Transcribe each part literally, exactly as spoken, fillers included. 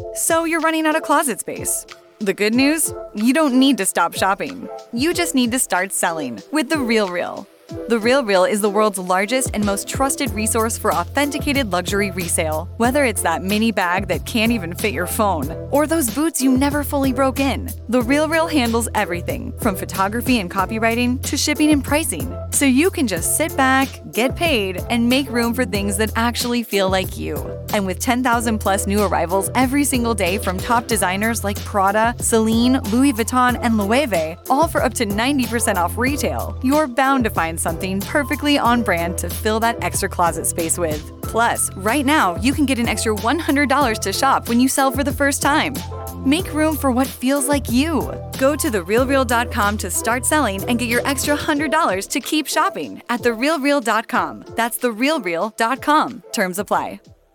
So you're running out of closet space. The good news? You don't need to stop shopping. You just need to start selling with The RealReal. The RealReal is the world's largest and most trusted resource for authenticated luxury resale. Whether it's that mini bag that can't even fit your phone, or those boots you never fully broke in, The RealReal handles everything from photography and copywriting to shipping and pricing. So you can just sit back, get paid, and make room for things that actually feel like you. And with ten thousand plus new arrivals every single day from top designers like Prada, Celine, Louis Vuitton, and Loewe, all for up to ninety percent off retail, you're bound to find something perfectly on brand to fill that extra closet space with. Plus, right now, you can get an extra one hundred dollars to shop when you sell for the first time. Make room for what feels like you. Go to the real real dot com to start selling and get your extra one hundred dollars to keep shopping at the real real dot com. That's the real real dot com. Terms apply.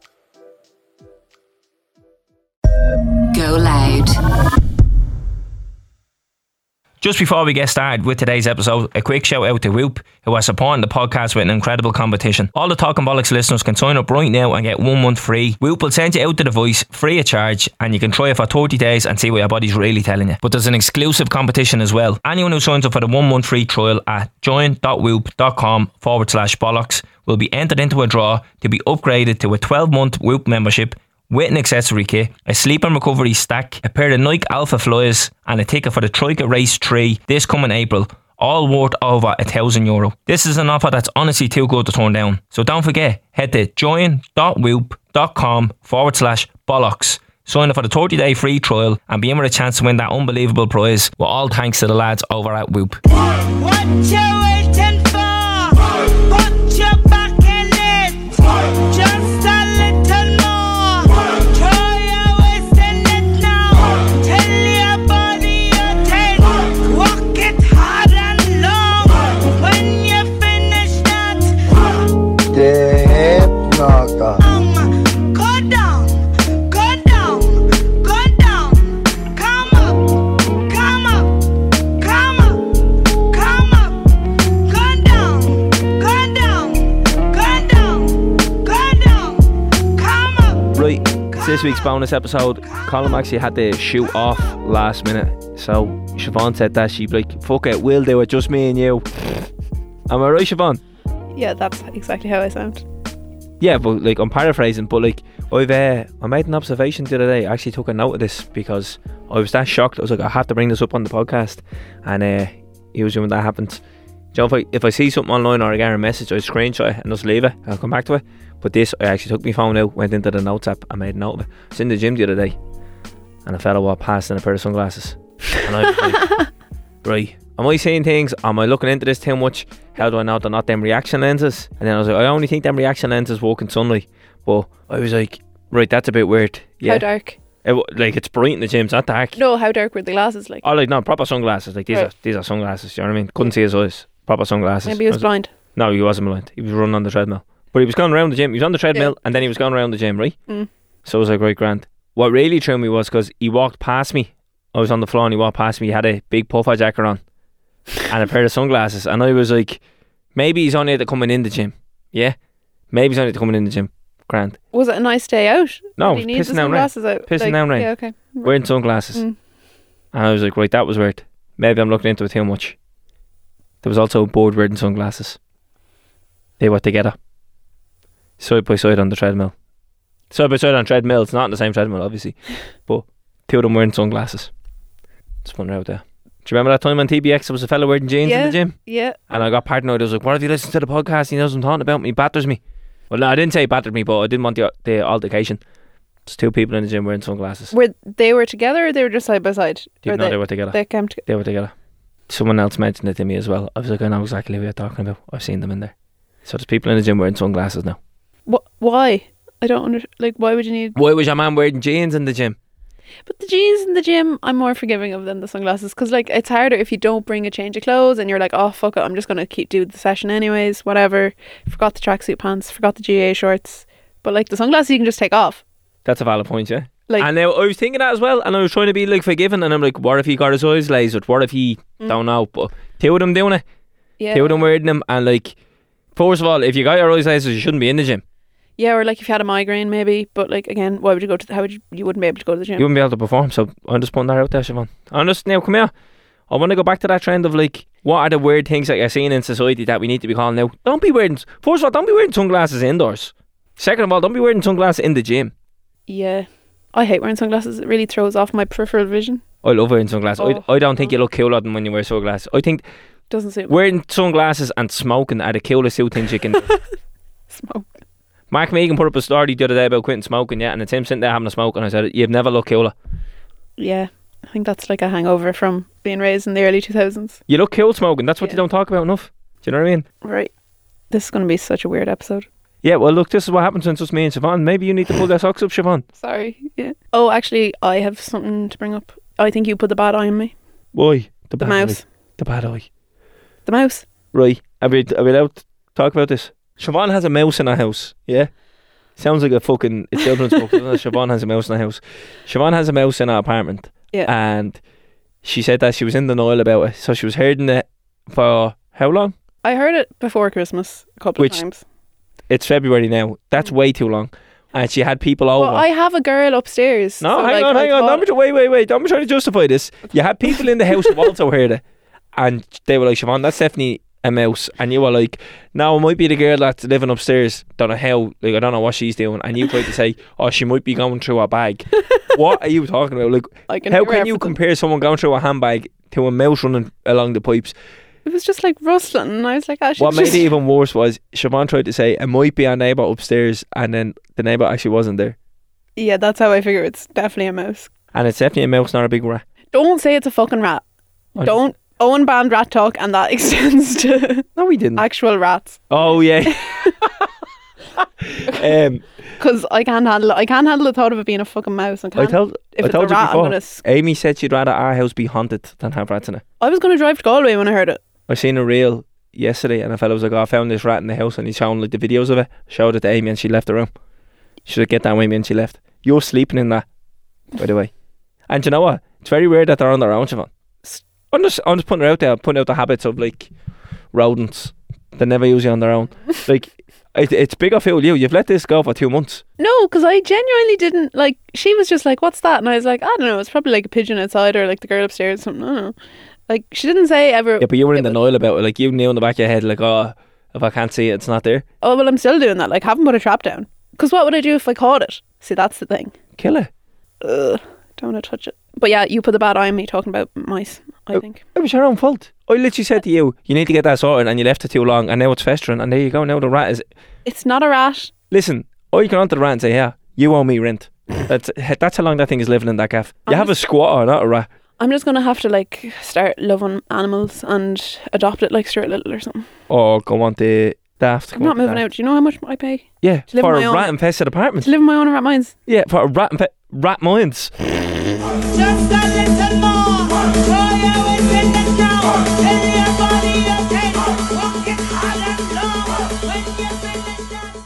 Go loud. Just before we get started with today's episode, a quick shout out to Whoop, who are supporting the podcast with an incredible competition. All the Talking Bollocks listeners can sign up right now and get one month free. Whoop will send you out to the voice free of charge, and you can try it for thirty days and see what your body's really telling you. But there's an exclusive competition as well. Anyone who signs up for the one month free trial at join.whoop.com forward slash bollocks will be entered into a draw to be upgraded to a twelve month Whoop membership with an accessory kit, a sleep and recovery stack, a pair of Nike Alpha Flyers, and a ticket for the Troika Race three this coming April, all worth over a thousand euro. This is an offer that's honestly too good to turn down. So don't forget, head to join.whoop.com forward slash bollocks. Sign up for the thirty day free trial and be in with a chance to win that unbelievable prize. With all thanks to the lads over at Whoop. What you waiting for? Put your back in it. Just a little more. Throw your waist in it now. Tell your body you're ten. Walk it hard and long. When you finish that, The Hypnoca. um, go down, go down, go down. Come up, come up, come up, come up. Go down, go down, go down, go down. Come up. Right, it's this week's bonus episode. Colin actually had to shoot off last minute, so Siobhan said that she'd be like, fuck it, we'll do it, just me and you. Am I right, Siobhan? Yeah, that's exactly how I sound. Yeah, but like, I'm paraphrasing, but like, I've uh, I made an observation the other day. I actually took a note of this because I was that shocked. I was like, I have to bring this up on the podcast. And uh, usually when that happens, you know, if I, if I see something online or I get a message, I screenshot it and just leave it and I'll come back to it. But this, I actually took my phone out, went into the notes app and made a note of it. I was in the gym the other day and a fella walked past in a pair of sunglasses. And I was like, right, am I seeing things? Am I looking into this too much? How do I know they're not them reaction lenses? And then I was like, I only think them reaction lenses work in sunlight. But I was like, right, that's a bit weird. Yeah. How dark? It, w- like, it's bright in the gym, it's not dark. No, how dark were the glasses like? Oh, like, no, proper sunglasses. Like, these Right. are these are sunglasses, you know what I mean? Couldn't see his eyes. Proper sunglasses. Maybe he was I blind. No, he wasn't blind. He was running on the treadmill. But he was going around the gym. He was on the treadmill Yeah. and then he was going around the gym, right? Mm. So I was like, right, grand. What really threw me was because he walked past me. I was on the floor and he walked past me. He had a big puffer jacket on and a pair of sunglasses. And I was like, maybe he's only at coming in the gym. Yeah? Maybe he's only at coming in the gym. Grand. Was it a nice day out? No, Did he need pissing the down rain. sunglasses out? Pissing Like, down rain. Yeah, okay. Wearing sunglasses. Mm. And I was like, right, that was weird. Maybe I'm looking into it too much. There was also a board wearing sunglasses. They were together. Side by side on the treadmill. Side by side on treadmill. It's not on the same treadmill, obviously. But two of them wearing sunglasses. Just wondering out there. Do you remember that time on T B X there was a fella wearing jeans Yeah. in the gym? Yeah. And I got paranoid. I was like, what if you listen to the podcast? He knows what I'm talking about. He batters me. Well, no, I didn't say he battered me, but I didn't want the, the altercation. There's two people in the gym wearing sunglasses. Were they were together or they were just side by side? Didn't Or know they were together. They came together. They were together. Someone else mentioned it to me as well. I was like, I know exactly who you're talking about. I've seen them in there. So there's people in the gym wearing sunglasses now. Wh- why? I don't under like. Why would you need? Why was your man wearing jeans in the gym? But the jeans in the gym, I'm more forgiving of than the sunglasses because like it's harder if you don't bring a change of clothes and you're like, oh fuck it, I'm just gonna keep doing the session anyways. Whatever. Forgot the tracksuit pants. Forgot the G A shorts. But like the sunglasses, you can just take off. That's a valid point, yeah. Like, and now I was thinking that as well, and I was trying to be like forgiving, and I'm like, what if he got his eyes lasered? What if he Mm. don't know? But two of them doing it, yeah, two of them wearing them, and like, first of all, if you got your eyes lasered, you shouldn't be in the gym. Yeah, or like if you had a migraine maybe, but like again, why would you go to the, how would you, you wouldn't be able to go to the gym? You wouldn't be able to perform, so I'm just putting that out there, Siobhan. I'm just, now come here. I want to go back to that trend of like, what are the weird things that you're seeing in society that we need to be calling out? Don't be wearing, first of all, don't be wearing sunglasses indoors. Second of all, don't be wearing sunglasses in the gym. Yeah. I hate wearing sunglasses. It really throws off my peripheral vision. I love wearing sunglasses. Oh, I, I don't think you look cooler than when you wear sunglasses. I think Doesn't suit me. wearing sunglasses and smoking are the coolest two things you can do. Smoke. Mark Megan put up a story the other day about quitting smoking, yeah, and it's him sitting there having a smoke, and I said, you've never looked cooler. Yeah. I think that's like a hangover from being raised in the early two thousands. You look cool smoking. That's what Yeah. you don't talk about enough. Do you know what I mean? Right. This is going to be such a weird episode. Yeah, well, look, this is what happens when it's just me and Siobhan. Maybe you need to pull their socks up, Siobhan. Sorry. Yeah. Oh, actually, I have something to bring up. I think you put the bad eye on me. Why? The, The bad mouse. eye. The bad eye. The mouse. Right. Are we, are we allowed to talk about this? Siobhan has a mouse in her house, yeah? Sounds like a fucking a children's book, doesn't it? Siobhan has a mouse in her house. Siobhan has a mouse in her apartment. Yeah. And she said that she was in denial about it. So she was herding it for how long? I heard it before Christmas a couple Which- of times. It's February now. That's way too long. And she had people over. Well, I have a girl upstairs. No, so, hang like, on, I hang on. thought- Don't be, wait, wait, wait. Don't be trying to justify this. You had people in the house who also heard it. And they were like, Siobhan, that's definitely a mouse. And you were like, no, it might be the girl that's living upstairs. Don't know how. Like, I don't know what she's doing. And you tried to say, oh, she might be going through her bag. What are you talking about? Like, I can how hear can you everything. compare someone going through a handbag to a mouse running along the pipes? It was just like rustling, and I was like, I should What made just... it even worse was Siobhan tried to say, it might be our neighbour upstairs. And then the neighbour actually wasn't there. Yeah, that's how I figure it's definitely a mouse. And it's definitely a mouse, not a big rat. Don't say it's a fucking rat. I- Don't. Owen banned rat talk, and that extends to No, we didn't. actual rats. Oh, yeah. um, Because I can't handle it. I can't handle the thought of it being a fucking mouse. I, I can't. told, if I it's told a you rat, I'm before. gonna s- Amy said she'd rather our house be haunted than have rats in it. I was going to drive to Galway when I heard it. I seen a reel yesterday, and a fella was like, oh, I found this rat in the house, and he's showing like the videos of it. Showed it to Amy, and she left the room. She said, get that, Amy, and she left. You're sleeping in that, by the way. And you know what? It's very rare that they're on their own, Siobhan. I'm just, I'm just putting it out there, putting out the habits of like rodents. They never usually on their own. Like, it, it's bigger for you. You've let this go for two months. No, because I genuinely didn't like. She was just like, "What's that?" And I was like, "I don't know. It's probably like a pigeon outside, or like the girl upstairs, or something." I don't know. Like she didn't say ever. Yeah, but you were in it was- denial about it. Like, you knew in the back of your head, like, oh, if I can't see it, it's not there. Oh well, I'm still doing that. Like, haven't put a trap down. Because what would I do if I caught it? See, that's the thing. Kill it. Ugh, don't want to touch it. But yeah, you put the bad eye on me talking about mice. I Oh. think. It was your own fault. I literally said to you, you need to get that sorted, and you left it too long, and now it's festering, and there you go. Now the rat is. It's not a rat. Listen, I can onto the rat and say, yeah, you owe me rent. That's that's how long that thing is living in that gaff. You I'm have a just- squatter, not a rat. I'm just gonna have to like start loving animals and adopt it like Stuart Little or something. Or go on to daft. I'm not moving out. Do you know how much I pay Yeah, to live for on a my own. rat infested apartment. to live in my own rat mines? Yeah, for a rat infe- rat mines. Just a little more. Throw your weight in it now. Tell your body okay. Walk it hard and slow. When you finish that.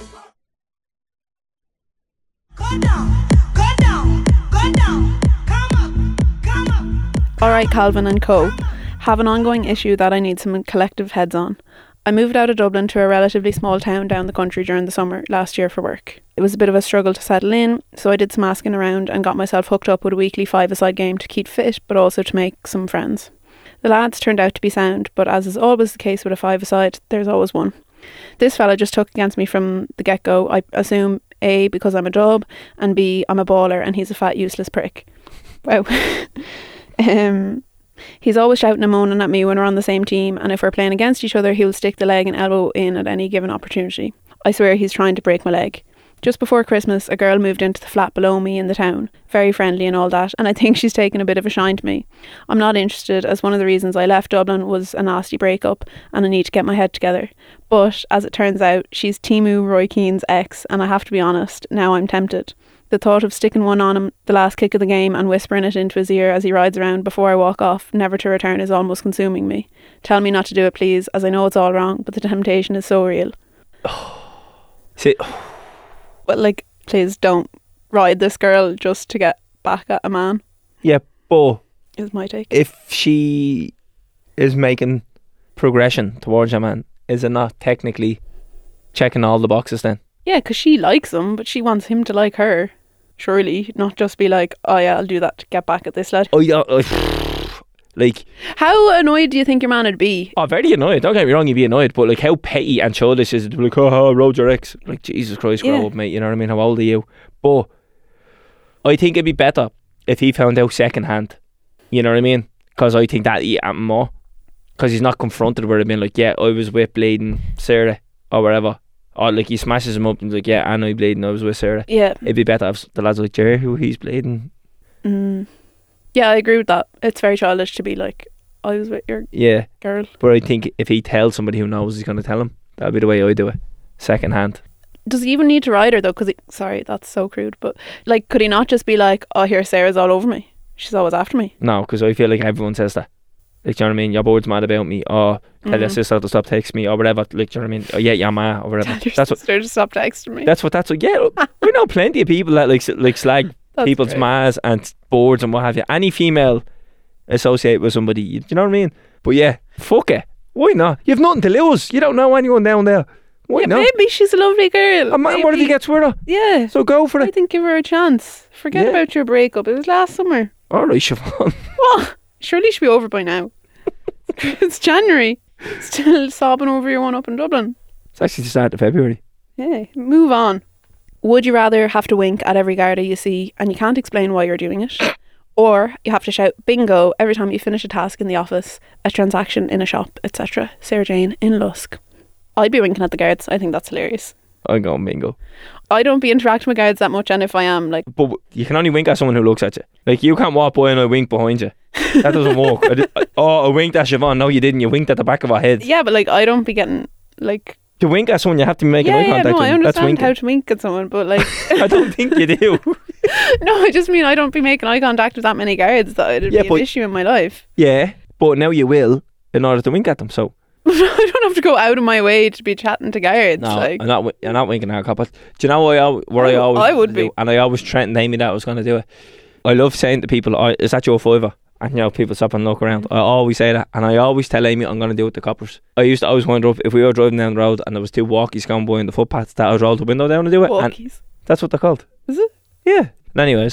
Go down, go down, go down. Come up, come up. All right, Calvin and Co. have an ongoing issue that I need some collective heads on. I moved out of Dublin to a relatively small town down the country during the summer last year for work. It was a bit of a struggle to settle in, so I did some asking around and got myself hooked up with a weekly five-a-side game to keep fit, but also to make some friends. The lads turned out to be sound, but as is always the case with a five-a-side, there's always one. This fella just took against me from the get-go. I assume A, because I'm a dub, and B, I'm a baller and he's a fat useless prick. Wow. um... He's always shouting and moaning at me when we're on the same team, and if we're playing against each other, he'll stick the leg and elbow in at any given opportunity. I swear he's trying to break my leg. Just before Christmas, a girl moved into the flat below me in the town, very friendly and all that, and I think she's taken a bit of a shine to me. I'm not interested, as one of the reasons I left Dublin was a nasty breakup, and I need to get my head together. But, as it turns out, she's Timu Roy Keane's ex, and I have to be honest, now I'm tempted. The thought of sticking one on him the last kick of the game and whispering it into his ear as he rides around before I walk off, never to return, is almost consuming me. Tell me not to do it, please, as I know it's all wrong, but the temptation is so real. See, But, like, please don't ride this girl just to get back at a man, yeah, but is my take. if she is making progression towards a man, is it not technically checking all the boxes then? Yeah, because she likes him, but she wants him to like her. Surely, not just be like, oh yeah, I'll do that to get back at this lad. Oh yeah, uh, like, How annoyed do you think your man would be? oh, very annoyed. Don't get me wrong, you'd be annoyed, but like, how petty and childish is it to be like, oh, oh road your ex? Like, Jesus Christ, grow Yeah. up, mate. You know what I mean? How old are you? But I think it'd be better if he found out second hand. You know what I mean? Because I think that eat him more. Because he's not confronted with it, being like, yeah, I was with bleeding Sarah or whatever. Or like he smashes him up and he's like, yeah, I know he bleeding, I was with Sarah. Yeah. It'd be better if the lads were like, Jerry, who he's bleeding. Mm. Yeah, I agree with that. It's very childish to be like, I was with your Yeah. girl. But I think if he tells somebody who knows, he's going to tell him. That'd be the way I do it. Second hand. Does he even need to ride her though? Because sorry, that's so crude. But like, could he not just be like, oh, here, Sarah's all over me. She's always after me. No, because I feel like everyone says that. Like, do you know what I mean? Your board's mad about me, or tell your Mhm. sister to stop texting me, or whatever. Like, do you know what I mean? Or yeah, your ma, or whatever. Tell your That's what. sister to stop texting me. That's what. That's what. Yeah, we know plenty of people that like s- like slag That's people's great. mas and boards and what have you. Any female associate with somebody, you, do you know what I mean? But yeah, fuck it. Why not? You've nothing to lose. You don't know anyone down there. Why Yeah, not? maybe she's a lovely girl. A man, what if he Maybe- gets with her? Yeah. So go for I it. think give her a chance. Forget Yeah. about your breakup. It was last summer. All right, Siobhan. What? Surely you should be over by now. It's January. Still sobbing over your one up in Dublin. It's actually the start of February. Yeah, move on. Would you rather have to wink at every Garda you see and you can't explain why you're doing it? Or you have to shout bingo every time you finish a task in the office, a transaction in a shop, et cetera. Sarah Jane in Lusk. I'd be winking at the guards. I think that's hilarious. I'm going bingo. I don't be interacting with guards that much, and if I am, like, But you can only wink at someone who looks at you. Like, you can't walk by and I wink behind you. That doesn't work. I did, I, oh, I winked at Siobhan. No, you didn't. You winked at the back of her head. yeah, but like, I don't be getting, like, To wink at someone, you have to be making yeah, eye yeah, contact no, with I them. That's understand winking. how to wink at someone, but like, I don't think you do. no, I just mean I don't be making eye contact with that many guards. That it'd Yeah, be but- an issue in my life. Yeah, but now you will in order to wink at them. So I don't have to go out of my way to be chatting to guards. no, like, I'm not. wi- I'm not winking at a couple. Do you know what I, al- what I I- always I would do? be. And I always threatened Amy that I was going to do it. I love saying to people, oh, "Is that your fiver?" And you know, people stop and look around. I always say that, and I always tell Amy I'm going to do it to coppers. I used to always wind up if we were driving down the road and there was two walkies going by in the footpaths that I'd roll the window down and do it. And walkies. that's what they're called. Is it? Yeah. And anyways,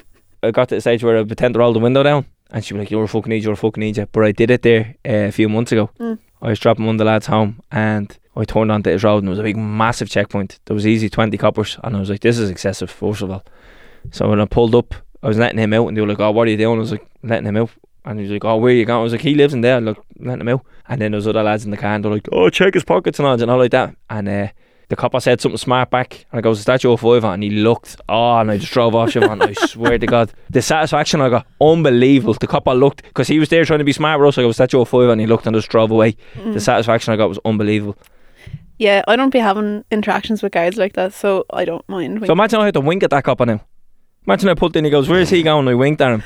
I got to the stage where I pretend to roll the window down, and she'd be like, "You're a fucking idiot, you're a fucking idiot." But I did it there uh, a few months ago. Mm. I was dropping one of the lads home, and I turned onto his road, and there was a big, massive checkpoint. There was easy twenty coppers, and I was like, "This is excessive." First of all, so when I pulled up, I was letting him out, and they were like, "Oh, what are you doing?" I was like, "Letting him out." And he was like, "Oh, where are you going?" I was like, "He lives in there." Look, letting him out. And then there was other lads in the car, and they're like, "Oh, check his pockets and all, and all like that." And uh, the copper said something smart back, and I goes, "Is that your fiver?" And he looked, oh, and I just drove off Siobhan. I swear to God, the satisfaction I got, unbelievable. The copper looked, because he was there trying to be smart with us. I go, "Is that your fiver?" And he looked and just drove away. Mm. The satisfaction I got was unbelievable. Yeah, I don't be having interactions with guards like that, so I don't mind. So imagine I had to wink at that copper now. Imagine I pulled in, he goes, "Where's he going?" I winked at him.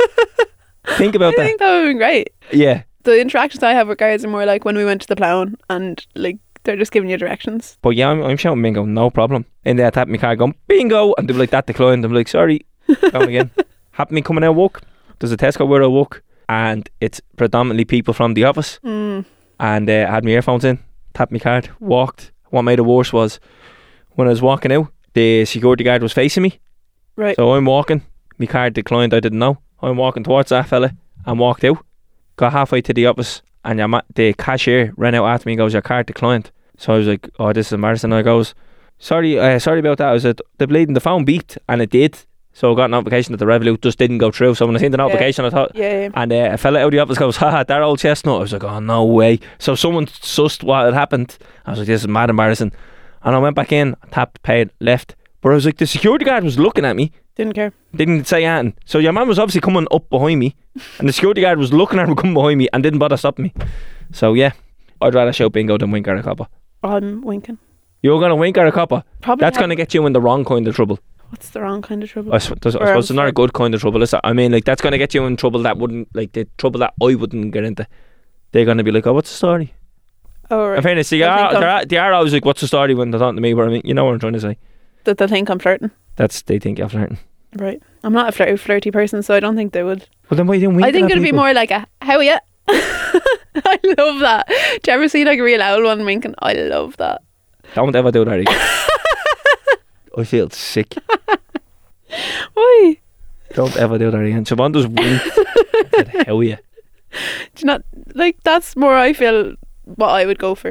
Think about I that. think that would have been great. Yeah. The interactions I have with guards are more like when we went to the plough and like they're just giving you directions. But yeah, I'm, I'm shouting bingo, no problem. In there, tapping my car, going bingo, and they'll be like, "That declined." I'm like, "Sorry." Going again. Happened me coming out of work. There's a Tesco where I work, and it's predominantly people from the office. Mm. And uh, I had my earphones in, tapped my card, walked. What made it worse was when I was walking out, the security guard was facing me. Right. So I'm walking, my card declined, I didn't know. I'm walking towards that fella and walked out. Got halfway to the office, and your ma- the cashier ran out after me and goes, "Your card declined." So I was like, "Oh, this is embarrassing." I goes, Sorry, uh, sorry about that. I said, the bleeding, the phone beeped, and it did. So I got a notification that the Revolut just didn't go through. So when I seen the notification, I thought, Yeah, yeah. and uh, a fella out of the office goes, "Haha, that old chestnut." I was like, "Oh, no way." So someone sussed what had happened. I was like, "This is mad embarrassing." And I went back in, tapped, paid, left. But I was like, the security guard was looking at me, Didn't care. didn't say anything. So your man was obviously coming up behind me, and the security guard was looking at him coming behind me and didn't bother stopping me. So yeah, I'd rather shout bingo than wink at a copper. I'm winking. You're going to wink at a copper? Probably. That's have- going to get you in the wrong kind of trouble. What's the wrong kind of trouble? I, sw- does, I Or suppose it's else not a like- good kind of trouble, is it? I mean, like, that's going to get you in trouble that wouldn't, like, the trouble that I wouldn't get into. They're going to be like, "Oh, what's the story?" Oh, right. In fairness, they They'll are, think they I'm- are, they are always like, "What's the story?" when they're talking to me, but I mean, you know what I'm trying to say. That they think I'm flirting. That's, they think you're flirting. Right. I'm not a flirty, flirty person, so I don't think they would. Well, then why you didn't wink I think at it'd be people? more like a, "How are you?" I love that. Do you ever see like a real owl one winking? I love that. Don't ever do that again. I feel sick. Why? Don't ever do that again. Siobhan does wink. I said, hell yeah. Do you not like? That's more. I feel what I would go for.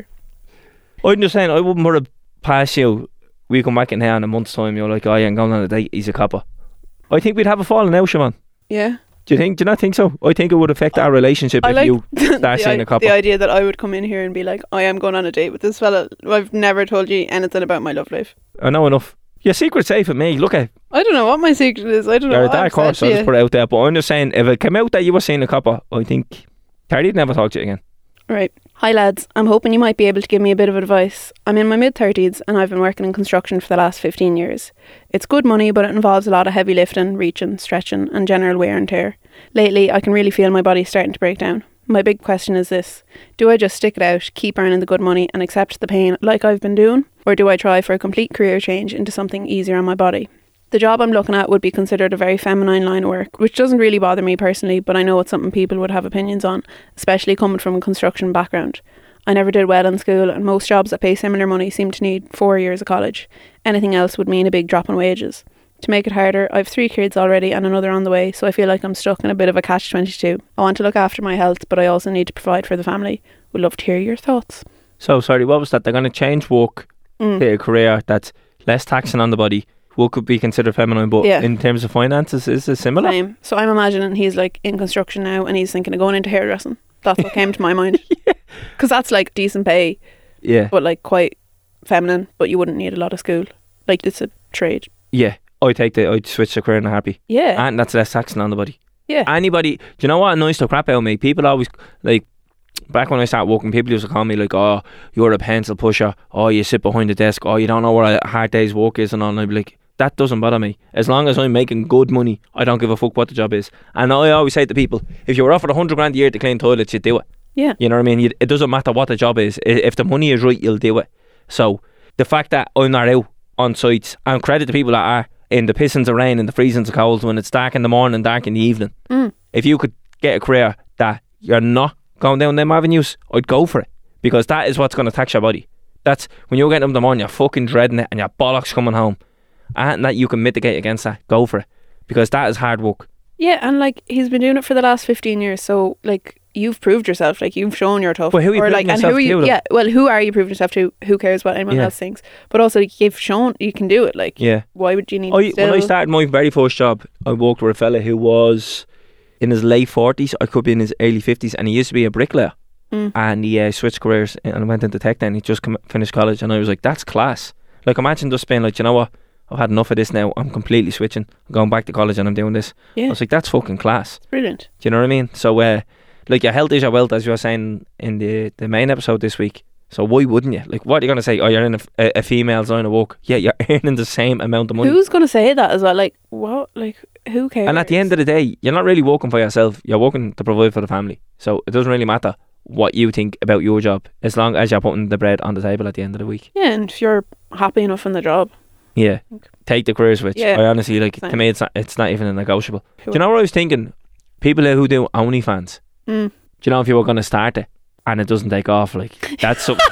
I'm just saying, I wouldn't put it past you. We come back in here in a month's time, you're like, oh, yeah, I'm going on a date, he's a copper. I think we'd have a falling out, Siobhan. Yeah. Do you think? Do you not think so? I think it would affect our relationship I if like you start the, seeing i- a copper. the idea that I would come in here and be like, I am going on a date with this fella. I've never told you anything about my love life. I know enough. Your secret's safe with me. Look at I don't know what my secret is. I don't know. you're a what dark I've said horse, to I'll you. just put it out there. But I'm just saying, if it came out that you were seeing a copper, I think Carly'd never talk to you again. Right. Hi lads, I'm hoping you might be able to give me a bit of advice. I'm in my mid thirties and I've been working in construction for the last fifteen years. It's good money, but it involves a lot of heavy lifting, reaching, stretching and general wear and tear. Lately, I can really feel my body starting to break down. My big question is this: do I just stick it out, keep earning the good money and accept the pain like I've been doing? Or do I try for a complete career change into something easier on my body? The job I'm looking at would be considered a very feminine line of work, which doesn't really bother me personally, but I know it's something people would have opinions on, especially coming from a construction background. I never did well in school, and most jobs that pay similar money seem to need four years of college. Anything else would mean a big drop in wages. To make it harder, I have three kids already and another on the way, so I feel like I'm stuck in a bit of a catch twenty-two. I want to look after my health, but I also need to provide for the family. Would love to hear your thoughts. So, sorry, what was that? They're going to change work Mm. to a career that's less taxing on the body. What could be considered feminine, but Yeah. in terms of finances, is it similar? Same. So I'm imagining he's like in construction now and he's thinking of going into hairdressing. That's what came to my mind. Because that's like decent pay, Yeah. but like quite feminine, but you wouldn't need a lot of school. Like it's a trade. Yeah. I take the, I'd switch the career in a heartbeat. Yeah. And that's less taxing on the body. yeah. Anybody, do you know what annoys the crap out of me? People always, like, back when I started working, people used to call me like, oh, you're a pencil pusher, oh, you sit behind the desk, oh, you don't know what a hard day's work is, and all. And I'd be like, that doesn't bother me. As long as I'm making good money, I don't give a fuck what the job is. And I always say to people, if you were offered a hundred grand a year to clean toilets, you'd do it. yeah. You know what I mean? You'd, it doesn't matter what the job is. I- If the money is right, you'll do it. So the fact that I'm not out on sites, and credit to people that are in the pissings of rain and the freezings of cold, when it's dark in the morning, dark in the evening. Mm. If you could get a career that you're not going down them avenues, I'd go for it, because that is what's going to tax your body. That's when you're getting up in the morning, you're fucking dreading it, and your bollocks coming home, and that you can mitigate against that. Go for it, because that is hard work. Yeah, and like he's been doing it for the last fifteen years, so like you've proved yourself, like you've shown you're tough. Well, who are you or proving like, and yourself who are you? to, though? Yeah, well, who are you proving yourself to? Who cares what anyone Yeah. else thinks? But also, like, you've shown you can do it. Like, Yeah. why would you need? I, to still... when I started my very first job, I worked with a fella who was in his late forties, I could be in his early fifties, and he used to be a bricklayer. Mm. And he uh, switched careers and went into tech then. He just come, finished college, and I was like, that's class. Like, imagine just being like, you know what, I've had enough of this now, I'm completely switching, I'm going back to college and I'm doing this. I Yeah, was like, that's fucking class. brilliant. Do you know what I mean? So, uh, like, your health is your wealth, as you were saying in the, the main episode this week. So why wouldn't you? Like, what are you going to say? Oh, you're in a, a, a female's line of work. Yeah, you're earning the same amount of money. Who's gonna say that as well? Like, what? Like, who cares? And at the end of the day, you're not really working for yourself. You're working to provide for the family. So it doesn't really matter what you think about your job, as long as you're putting the bread on the table at the end of the week. yeah, and if you're happy enough in the job, Yeah. Take the career switch. Yeah. I honestly, like, to Same. me, it's not, it's not even a negotiable. Who- Do you know what I was thinking? People who do OnlyFans. Mm. Do you know if you were going to start it and it doesn't take off, like, that's something.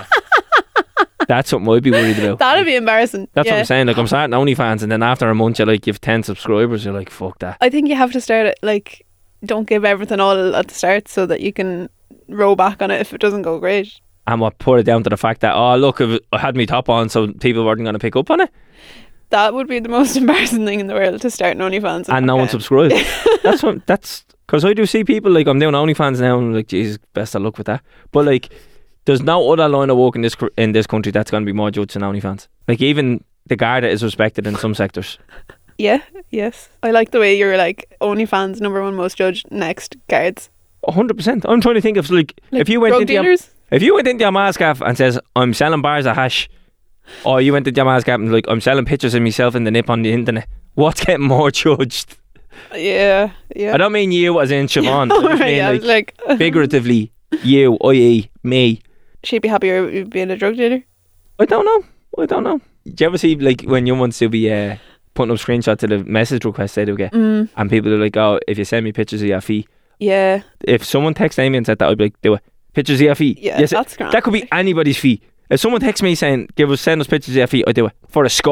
That's something I'd be worried about. that'd be embarrassing. That's yeah. what I'm saying. Like, I'm starting OnlyFans, and then after a month, you're like, you've ten subscribers. You're like, fuck that. I think you have to start it like, don't give everything all at the start so that you can roll back on it if it doesn't go great. And what put it down to the fact that, oh, look, if I had me top on, so people weren't going to pick up on it, That would be the most embarrassing thing in the world, to start an OnlyFans and no one okay. subscribed. That's what. That's because I do see people, like, I'm doing OnlyFans now, and I'm like, Jesus, best of luck with that. But like, there's no other line of work in this cr- in this country that's going to be more judged than OnlyFans. Like, even the Garda is respected in some sectors. Yeah, yes. I like the way you're like, OnlyFans number one most judged, next guards. one hundred percent. I'm trying to think of, like, Like if you went drug into your, dealers. if you went into your mask gaff and says, I'm selling bars of hash, or you went into your mask gaff and like, I'm selling pictures of myself in the nip on the internet, what's getting more judged? Yeah, yeah. I don't mean you as in Siobhan. I just Alright, mean, I was like, like, figuratively, you, that is me. she'd be happier with being a drug dealer. I don't know. I don't know. Do you ever see, like, when you want to be uh, putting up screenshots of the message requests they do get, Mm, and people are like, oh, if you send me pictures of your feet. yeah, If someone texted Amy and said that, I'd be like, do it. Pictures of your feet. yeah, Yes, that's grand. that could be anybody's feet. If someone texts me saying, give us, send us pictures of your feet, I do it. For a score.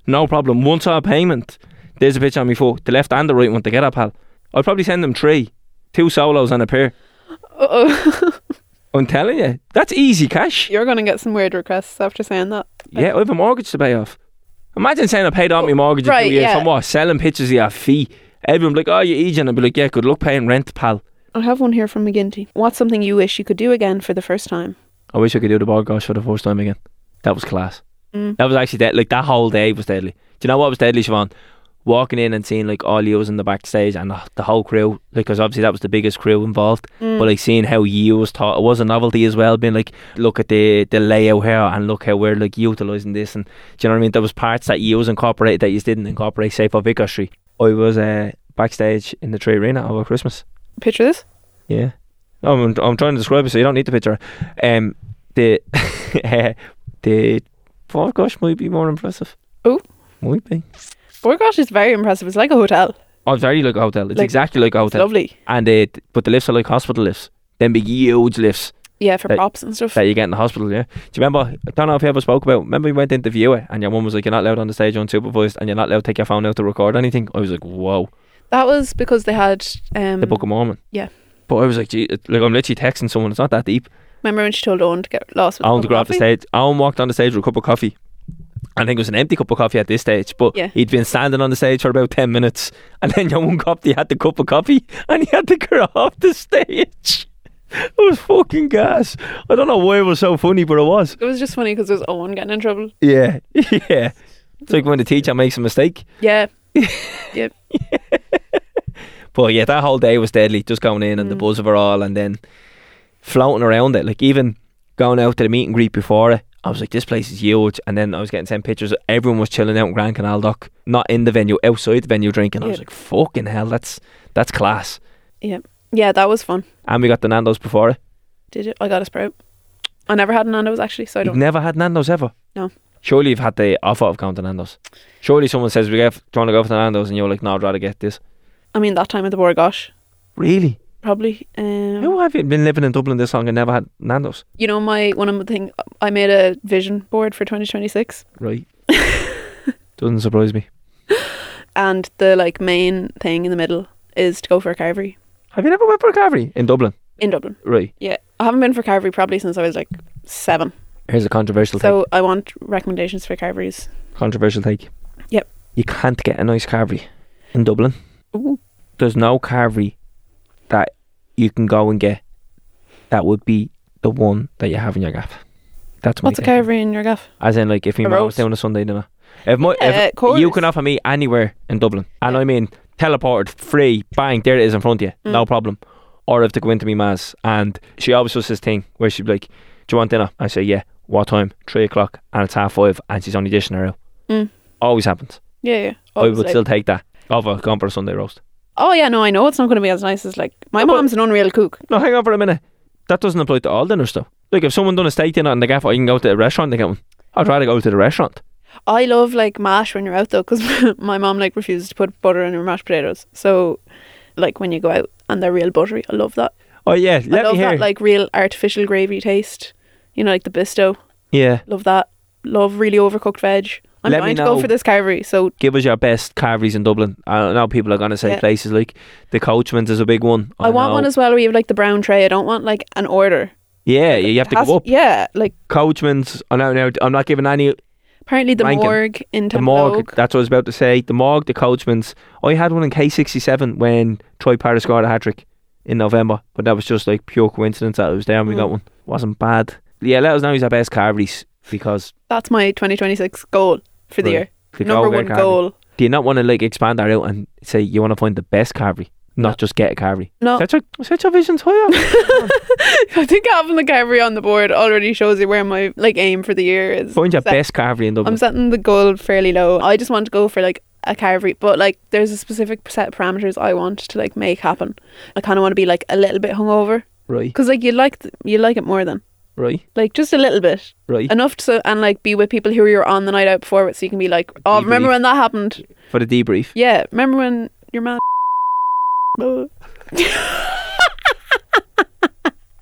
no problem. Once I payment, there's a picture on my phone, the left and the right one to get up, pal. I'll probably send them three. Two solos and a pair. Uh-oh. I'm telling you, that's easy cash. You're going to get some weird requests after saying that. Yeah, I have a mortgage to pay off. Imagine saying I paid off my mortgage in Right, two years yeah. from what? Selling pictures of your fee. Everyone be like, oh, you're Egan. I'd be like, yeah, good luck paying rent, pal. I have one here from McGinty. What's something you wish you could do again for the first time? I wish I could do the ball gosh for the first time again. That was class. Mm. That was actually dead. Like, that whole day was deadly. Do you know what was deadly, Siobhan? Walking in and seeing like all yous in the backstage and the, the whole crew, because obviously that was the biggest crew involved. Mm. But like seeing how yous thought it was a novelty as well, being like, look at the the layout here and look how we're like utilising this, and do you know what I mean? There was parts that yous incorporated that you didn't incorporate, say for Vicar Street. I was uh, backstage in the Tree Arena over Christmas. Picture this? Yeah, I'm I'm trying to describe it so you don't need the picture. Um, the uh, the oh gosh might be more impressive. Oh, might be. Borgosh is very impressive. It's like a hotel. Oh, it's very like a hotel. It's Like, exactly like a It's hotel. lovely. And uh, but the lifts are like hospital lifts. Them big huge lifts Yeah, for That- props and stuff. that you get in the hospital, yeah. Do you remember, I don't know if you ever spoke about, remember you went to interview it and your mum was like, you're not allowed on the stage unsupervised and you're not allowed to take your phone out to record anything? I was like, whoa, That was because they had um the Book of Mormon. yeah. But I was like, gee, it- like I'm literally texting someone, it's not that deep. Remember when she told Owen to get lost with I the want to cup go of off the coffee? stage. Owen walked on the stage with a cup of coffee. I think it was an empty cup of coffee at this stage, but Yeah. he'd been standing on the stage for about ten minutes and then your one cop, he had the cup of coffee and he had to get off the stage. It was fucking gas. I don't know why it was so funny, but it was. It was just funny because there was Owen getting in trouble. Yeah, yeah. It's like when the teacher makes a mistake. Yeah. Yep. But yeah, that whole day was deadly. Just going in and the Mm. buzz of it all and then floating around it. Like even going out to the meet and greet before it, I was like, this place is huge. And then I was getting sent pictures. Everyone was chilling out in Grand Canal Dock. Not in the venue, outside the venue drinking. I was Yeah. like, fucking hell, that's that's class. Yeah, that was fun. And we got the Nando's before it. Did you? I got a Sprout. I never had Nando's actually, so I You've don't. never had Nando's ever? No. Surely you've had the offer of going to Nando's. Surely someone says, we get, do you want to go for the Nando's? And you're like, no, I'd rather get this. I mean, that time at the Borgosh, Really? probably. Um, How have you been living in Dublin this long and never had Nando's? you know, my one of the thing I made a vision board for twenty twenty-six, Right. Doesn't surprise me. and the like main thing in the middle is to go for a carvery Have you never went for a carvery in Dublin? in Dublin. Right. Yeah, I haven't been for carvery probably since I was like seven. Here's a controversial So I want recommendations for carveries. take. Controversial take. Yep. You can't get a nice carvery in Dublin. Ooh. There's no carvery that you can go and get that would be the one that you have in your gaff. That's my What's a take. carvery in your gaff? As in, like, if my A mum was roast? doing a Sunday dinner. If, my, Yeah, if of course. you can offer me anywhere in Dublin, and Yeah. I mean teleported, free, bang, there it is in front of you, Mm. no problem. Or if to go into me ma's, and she always does this thing where she'd be like, do you want dinner? I say, yeah. What time? Three o'clock, and it's half five, and she's only dishing her out. Mm. Always happens. Yeah, yeah. I Always would like- still take that over going for a Sunday roast. Oh yeah, no, I know it's not going to be as nice as like my No, but- mom's an unreal cook. No, hang on for a minute. That doesn't apply to all dinners, though. Like, if someone done a steak dinner in the gaff, I can go to the restaurant to get one. I'd rather go to the restaurant. I love like mash when you're out though, because my mom like refuses to put butter in her mashed potatoes. So, like when you go out and they're real buttery, I love that. Oh yeah, I let love me hear. that like real artificial gravy taste. You know, like the Bisto. yeah, Love that. Love really overcooked veg. I'm Let me dying to know. go for this carvery. So give us your best carveries in Dublin. I know people are going to say Yeah. places like the Coachman's is a big one. I, want know. one as well where you have like the brown tray. I don't want like an order. Yeah, you have to Has- go up. Yeah, like Coachman's. I know now. I'm not giving any. apparently the Rankin. morgue in The morgue. Templeogue. That's what I was about to say. The morgue, the Coachman's. I had one in K sixty-seven when Troy Parra scored a hat trick in November, but that was just like pure coincidence that it was there and we Mm. got one. Wasn't bad. Yeah, let us know who's our best carveries because That's my twenty twenty-six goal for the Right. year. if we Number go one get a carvery- goal. Do you not want to like expand that out and say you want to find the best carvery, not No. just get a carvery? No. Set your, set your visions higher. I think having the carvery on the board already shows you where my like aim for the year is. Find your set. best carvery in Dublin. I'm setting the goal fairly low. I just want to go for like a carvery, but like there's a specific set of parameters I want to like make happen. I kind of want to be like a little bit hungover Right, because like you like th- you like it more than right, like just a little bit right. enough to and like be with people who you're on the night out before with, so you can be like, oh, remember Debrief. when that happened? For the debrief. Yeah, remember when your man.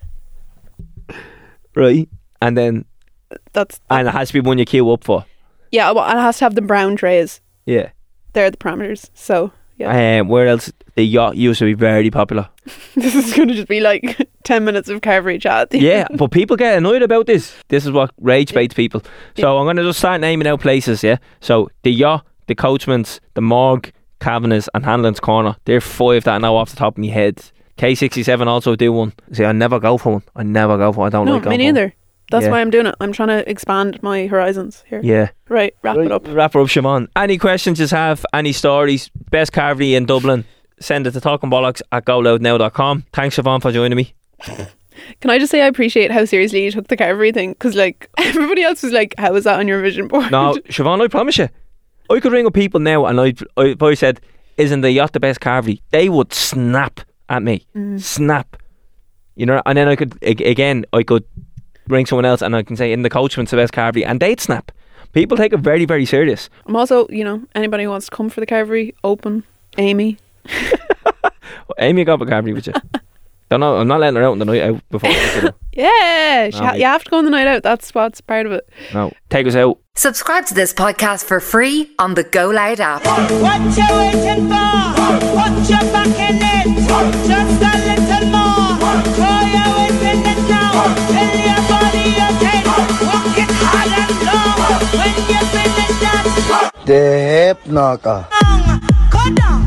Right, and then That's and it has to be one you queue up for. Yeah, well, and it has to have the brown trays. Yeah. They're the parameters. So, yeah. Um, where else? The yacht used to be very popular. This is going to just be like ten minutes of Carvery chat. at the Yeah, end. but people get annoyed about this. This is what rage baits people. So I'm going to just start naming out places, yeah? So the yacht, the Coachman's, the Morgue, Kavanagh's and Hanlon's Corner. They're five that I know off the top of my head. K sixty-seven also do one. See, I never go for one. I never go for one. I don't No, like going me for one. neither. That's Yeah. why I'm doing it. I'm trying to expand my horizons here. Yeah. Right, wrap it up. Wrap her up, Siobhan. Any questions you have, any stories, best carvery in Dublin, send it to talkingbollocks at go loud now dot com. Thanks, Siobhan, for joining me. Can I just say I appreciate how seriously you took the Carvery thing? Because like everybody else was like, how is that on your vision board? No, Siobhan, I promise you, I could ring up people now and I'd, I, if I said, isn't the yacht the best carvery? They would snap at me. Mm. Snap. You know, and then I could, ag- again, I could ring someone else and I can say, in the Coachman's the best carvery, and they'd snap. People take it very, very serious. I'm also, you know, anybody who wants to come for the Carvery, open. Amy. Amy got a carvery with you. Don't know, I'm not letting her out on the night out before. Yeah, she No, ha- me- you have to go on the night out. That's what's part of it. No, take us out. Subscribe to this podcast for free on the Go Loud app. What you waiting for? Put your back in it. Just a little more. Throw your weight in it now. Tell your body you're ten. Walk it hard and long. When you finish that The hip knocker. song, go down.